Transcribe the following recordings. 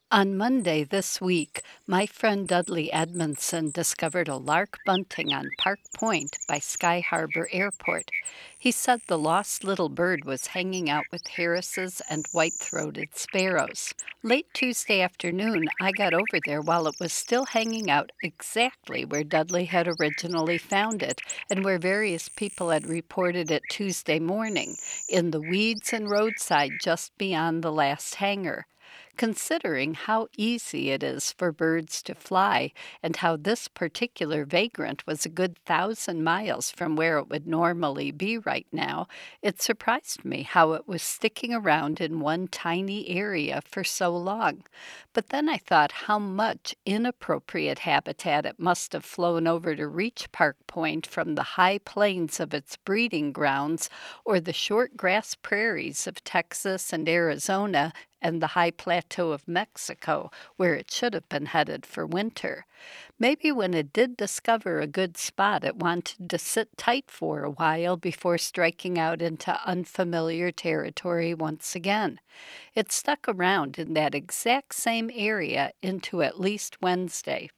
On Monday this week, my friend Dudley Edmondson discovered a lark bunting on Park Point by Sky Harbor Airport. He said the lost little bird was hanging out with harrises and white-throated sparrows. Late Tuesday afternoon, I got over there while it was still hanging out exactly where Dudley had originally found it and where various people had reported it Tuesday morning, in the weeds and roadside just beyond the last hangar. Considering how easy it is for birds to fly and how this particular vagrant was a good 1,000 miles from where it would normally be right now, it surprised me how it was sticking around in one tiny area for so long. But then I thought how much inappropriate habitat it must have flown over to reach Park Point from the high plains of its breeding grounds or the short grass prairies of Texas and Arizona and the high plateau of Mexico, where it should have been headed for winter. Maybe when it did discover a good spot, it wanted to sit tight for a while before striking out into unfamiliar territory once again. It stuck around in that exact same area into at least Wednesday.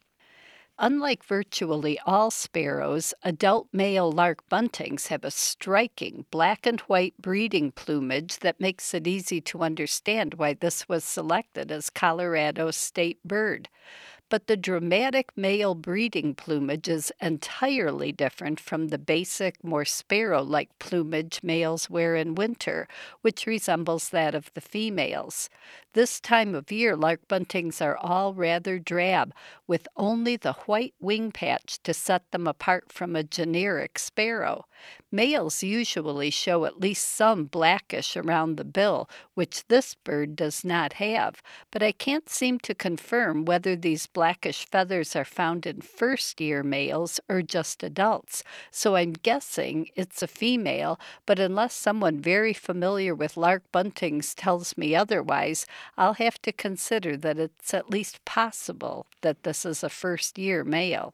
Unlike virtually all sparrows, adult male lark buntings have a striking black and white breeding plumage that makes it easy to understand why this was selected as Colorado's state bird. But the dramatic male breeding plumage is entirely different from the basic, more sparrow like plumage males wear in winter, which resembles that of the females. This time of year, lark buntings are all rather drab, with only the white wing patch to set them apart from a generic sparrow. Males usually show at least some blackish around the bill, which this bird does not have, but I can't seem to confirm whether these blackish feathers are found in first year males or just adults. So I'm guessing it's a female, but unless someone very familiar with lark buntings tells me otherwise, I'll have to consider that it's at least possible that this is a first year male.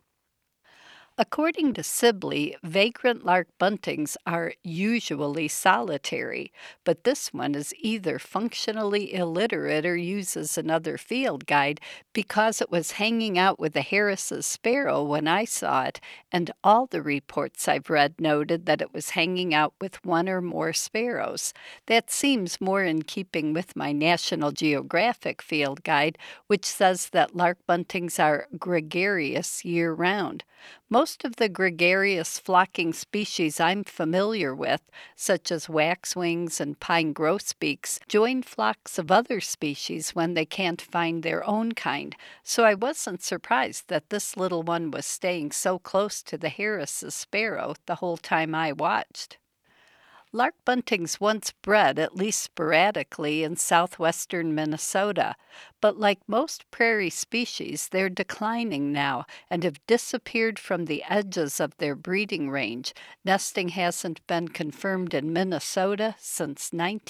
According to Sibley, vagrant lark buntings are usually solitary, but this one is either functionally illiterate or uses another field guide because it was hanging out with a Harris's sparrow when I saw it, and all the reports I've read noted that it was hanging out with one or more sparrows. That seems more in keeping with my National Geographic field guide, which says that lark buntings are gregarious year round. Most of the gregarious flocking species I'm familiar with, such as waxwings and pine grosbeaks, join flocks of other species when they can't find their own kind, so I wasn't surprised that this little one was staying so close to the Harris's sparrow the whole time I watched. Lark buntings once bred, at least sporadically, in southwestern Minnesota, but like most prairie species, they're declining now and have disappeared from the edges of their breeding range. Nesting hasn't been confirmed in Minnesota since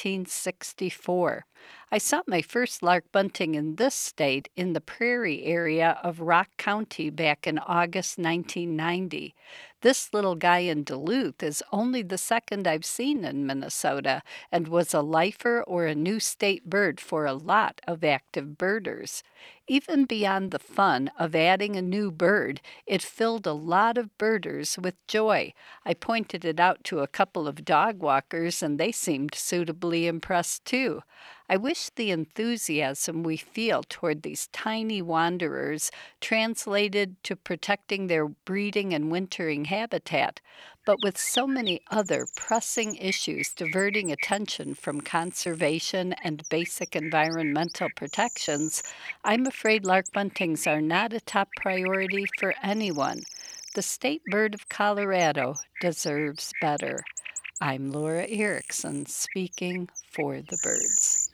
1964. I saw my first lark bunting in this state in the prairie area of Rock County back in August 1990. This little guy in Duluth is only the second I've seen in Minnesota and was a lifer or a new state bird for a lot of active birders. Even beyond the fun of adding a new bird, it filled a lot of birders with joy. I pointed it out to a couple of dog walkers and they seemed suitably impressed too. I wish the enthusiasm we feel toward these tiny wanderers translated to protecting their breeding and wintering habitat, but with so many other pressing issues diverting attention from conservation and basic environmental protections, I'm afraid lark buntings are not a top priority for anyone. The state bird of Colorado deserves better. I'm Laura Erickson speaking for the birds.